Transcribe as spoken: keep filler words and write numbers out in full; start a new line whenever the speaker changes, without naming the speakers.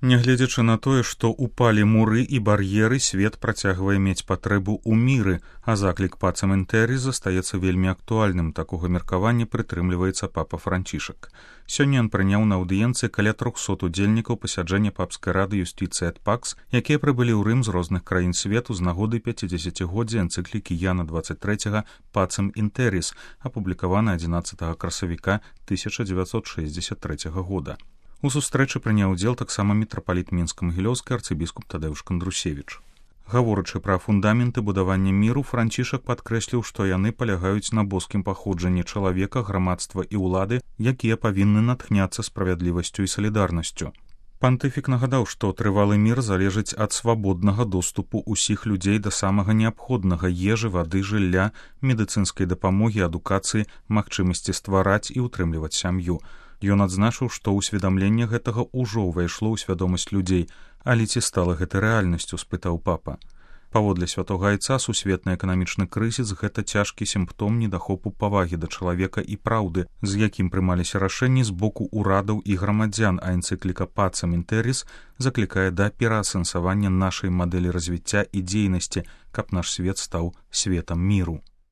Нягледзячы на тое, што упалі муры і бар'еры, свет працягвае мець патрэбу ў міры, а заклік Пацам ін Тэррис застаецца вельмі актуальным. Такога меркавання прытрымліваецца папа Францішак. Сёння ён прыняў на аўдыенцыі каля трохсот удзельнікаў пасяджэння папскай рады юстыцыі ад пакс, якія прыбылі ў Рым з розных краін свету з нагоды пяцідзесяцігоддзя энцыклікі Яна дваццаць трэцяга «Пацам ін Тэррис», апублікаванай адзінаццатага красавіка тысяча дзевяцьсот шэсцьдзесят трэцяга года. У сустрэчы прыняў удзел таксама мітрапаліт мінска-магілёўскі арцыбіскуп Тадэўш Кандрусевіч. Гаворачы пра фундаменты будавання міру, Францішак падкрэсліў, што яны палягаюць на боскім паходжанні чалавека, грамадства і ўлады, якія павінны натхняцца справядлівасцю і салідарнасцю. Пантыфік нагадаў, што трывалы мір залежыць ад свабоднага доступу ўсіх людзей да самага неабходнага ежы, вады, жылля, медыцынскай дапамогі, адукацыі, магчымасці ствараць і ўтрымліваць сям'ю. Ён адзначыў, што ўсведамленне гэтага ўжо ўвайшло ў свядомасць людзей, але ці стала гэта рэальнасцю, спытаў папа. Паводле святога айца, сусветны эканамічны крызіс – гэта цяжкі сімптом недахопу павагі да чалавека і праўды, з якім прымаліся рашэнні з боку ўрадаў і грамадзян, а энцыкліка «Пацам ін Тэррис» заклікае да пераасэнсавання нашай мадэлі развіцця і дзейнасці, каб наш свет стаў светам міру.